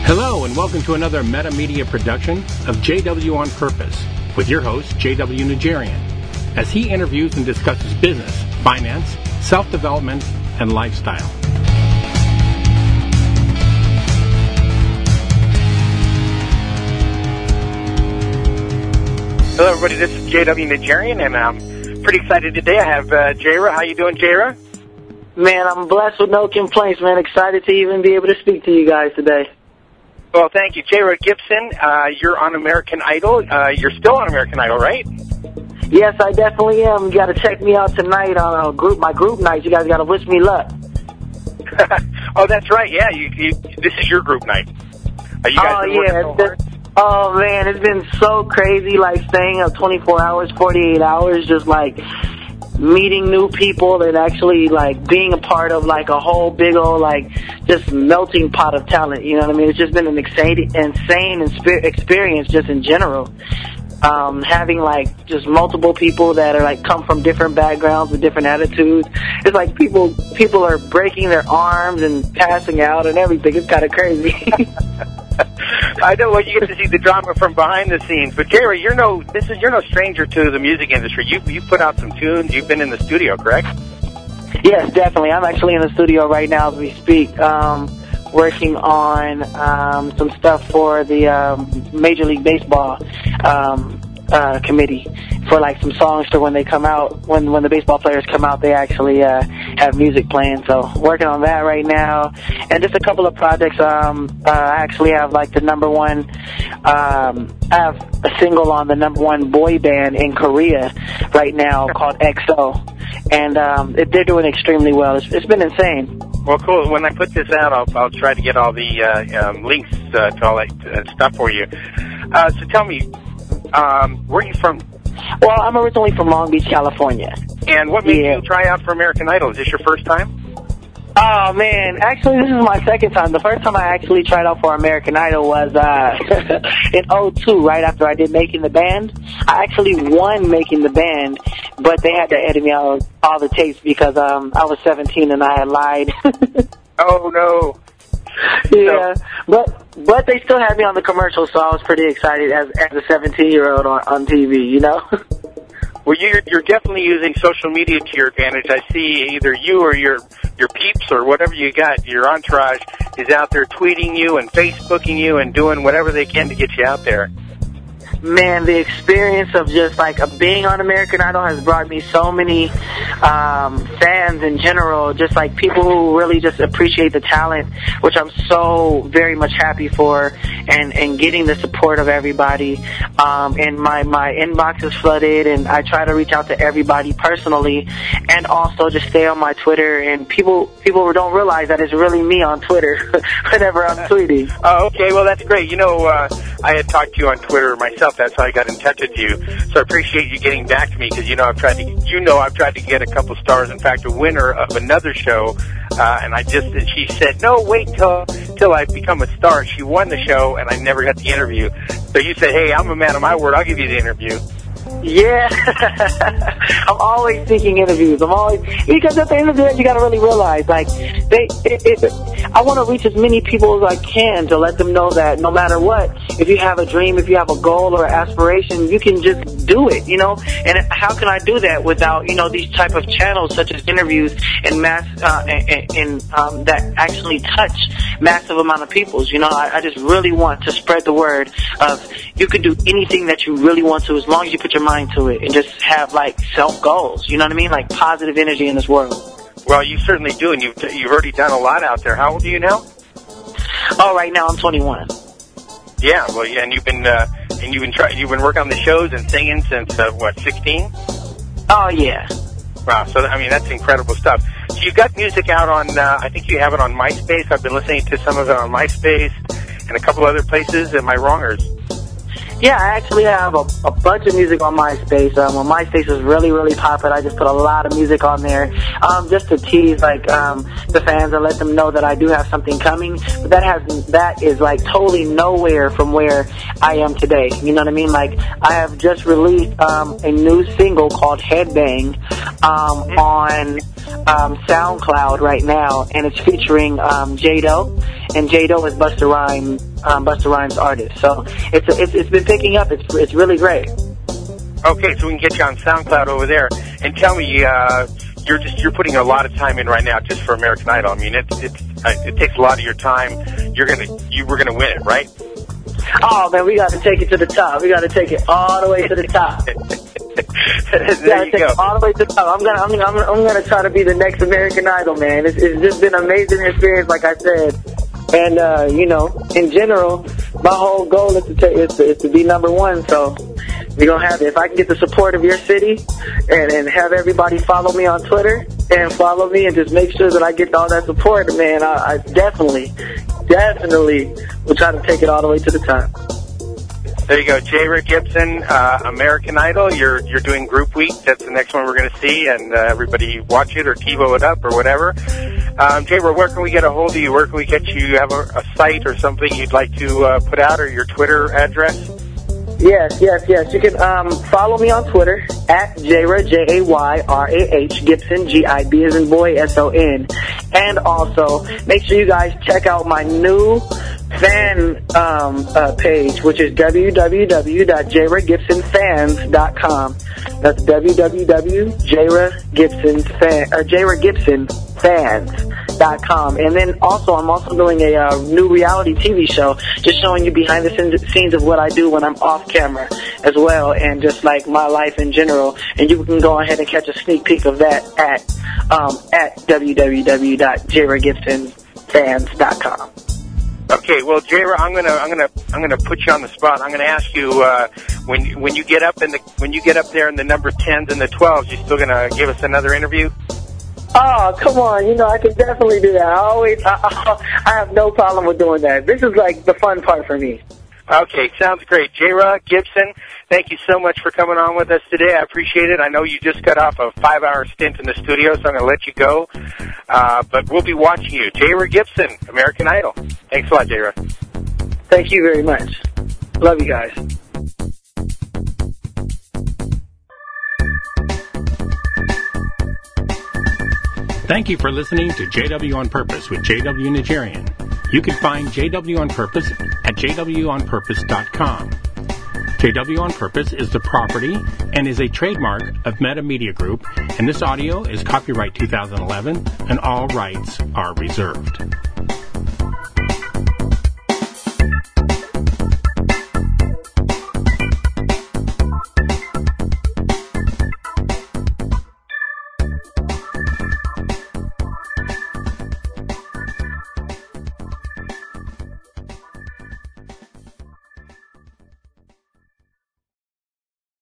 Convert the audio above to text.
Hello and welcome to another Meta Media production of JW on Purpose with your host, JW Nigerian, as he interviews and discusses business, finance, self-development, and lifestyle. Hello everybody, this is JW Nigerian and I'm pretty excited today. I have Jaira. How you doing, Jaira? Man, I'm blessed with no complaints, man. Excited to even be able to speak to you guys today. Well, thank you. Jaira Gibson, you're on American Idol. You're still on American Idol, right? Yes, I definitely am. You got to check me out tonight on my group night. You guys got to wish me luck. Oh, that's right. Yeah, this is your group night. You guys been working so hard? Oh, man, it's been so crazy, like staying up 24 hours, 48 hours, just like meeting new people and actually like being a part of like a whole big old like just melting pot of talent. You know what I mean? It's just been an insane experience just in general. Having like just multiple people that are like come from different backgrounds with different attitudes. It's like people are breaking their arms and passing out and everything. It's kind of crazy. I know, well, you get to see the drama from behind the scenes. But Jaira, you're no stranger to the music industry. You put out some tunes. You've been in the studio, correct? Yes, definitely. I'm actually in the studio right now as we speak, working on some stuff for the Major League Baseball committee for like some songs for when they come out. When the baseball players come out, they actually have music playing. So working on that right now, and just a couple of projects. I actually have like the number one. I have a single on the number one boy band in Korea right now called EXO, and they're doing extremely well. It's been insane. Well, cool. When I put this out, I'll try to get all the links to all that stuff for you. So tell me, where are you from? Well, I'm originally from Long Beach, California. And what made you try out for American Idol? Is this your first time? Oh, man. Actually, this is my second time. The first time I actually tried out for American Idol was in 2002, right after I did Making the Band. I actually won Making the Band, but they had to edit me out all the tapes because I was 17 and I had lied. Oh, no. Yeah, but they still had me on the commercial, so I was pretty excited as a 17-year-old on TV, you know? Well, you're definitely using social media to your advantage. I see either you or your peeps or whatever you got, your entourage, is out there tweeting you and Facebooking you and doing whatever they can to get you out there. Man, the experience of just like being on American Idol has brought me so many fans in general, just like people who really just appreciate the talent, which I'm so very much happy for, and getting the support of everybody. And my inbox is flooded, and I try to reach out to everybody personally, and also just stay on my Twitter. And people don't realize that it's really me on Twitter whenever I'm tweeting. Oh, okay. Well, that's great. You know, I had talked to you on Twitter myself. That's how I got in touch with you. So I appreciate you getting back to me because I've tried to get a couple stars. In fact, a winner of another show, and she said, no, wait till I become a star. She won the show, and I never got the interview. So you said, hey, I'm a man of my word. I'll give you the interview. Yeah, I'm always seeking interviews. Because at the end of the day, you got to really realize, like, I want to reach as many people as I can to let them know that no matter what, if you have a dream, if you have a goal or aspiration, you can just do it, you know? And how can I do that without, these type of channels such as interviews and that actually touch massive amount of people? I just really want to spread the word of you can do anything that you really want to as long as you put your mind to it and just have like self goals, you know what I mean? Like positive energy in this world. Well, you certainly do, and you've already done a lot out there. How old are you now? Oh, right now I'm 21. Yeah, well, yeah, and you've been working on the shows and singing since 16? Oh yeah. Wow, so I mean that's incredible stuff. So you've got music out on I think you have it on MySpace. I've been listening to some of it on MySpace and a couple other places. Am I wrong, or? Yeah, I actually have a bunch of music on MySpace. When MySpace was really, really popular, I just put a lot of music on there just to tease the fans and let them know that I do have something coming. But that is like totally nowhere from where I am today. You know what I mean? Like I have just released a new single called Headbang on SoundCloud right now, and it's featuring Jado, and Jado is Busta Rhymes' Busta Rhymes artists. So it's been picking up. It's really great. Okay, so we can get you on SoundCloud over there. And tell me, you're putting a lot of time in right now just for American Idol. I mean, it takes a lot of your time. We're gonna win it, right? Oh man, we got to take it to the top. We got to take it all the way to the top. There you take go. It all the way to the top. I'm gonna try to be the next American Idol, man. It's just been an amazing experience, like I said. And in general, my whole goal is to be number one. So we're gonna have it. If I can get the support of your city and have everybody follow me on Twitter and follow me and just make sure that I get all that support, man, I definitely will try to take it all the way to the top. There you go, J-Ra Gibson, American Idol. You're doing Group Week. That's the next one we're going to see, and everybody watch it or TiVo it up or whatever. J-Ra, where can we get a hold of you? Where can we get you? You have a site or something you'd like to put out, or your Twitter address? Yes. You can follow me on Twitter at J-Ra, Jayrah, Gibson, G-I-B as in boy, S-O-N. And also, make sure you guys check out my new fan page, which is www.jayragibsonfans.com. That's www.jayragibsonfans.com. And then I'm also doing a new reality TV show, just showing you behind the scenes of what I do when I'm off camera as well, and just like my life in general. And you can go ahead and catch a sneak peek of that at www.jayragibsonfans.com. Okay, well, J-Ra, I'm gonna put you on the spot. I'm gonna ask you when you get up there in the number 10s and the 12s, you still gonna give us another interview? Oh, come on! I can definitely do that. I have no problem with doing that. This is like the fun part for me. Okay, sounds great. J-Ra Gibson, thank you so much for coming on with us today. I appreciate it. I know you just got off a 5-hour stint in the studio, so I'm going to let you go. But we'll be watching you. J-Ra Gibson, American Idol. Thanks a lot, J-Ra. Thank you very much. Love you guys. Thank you for listening to JW on Purpose with JW Nigerian. You can find JW on Purpose at jwonpurpose.com. JW on Purpose is the property and is a trademark of Meta Media Group, and this audio is copyright 2011, and all rights are reserved.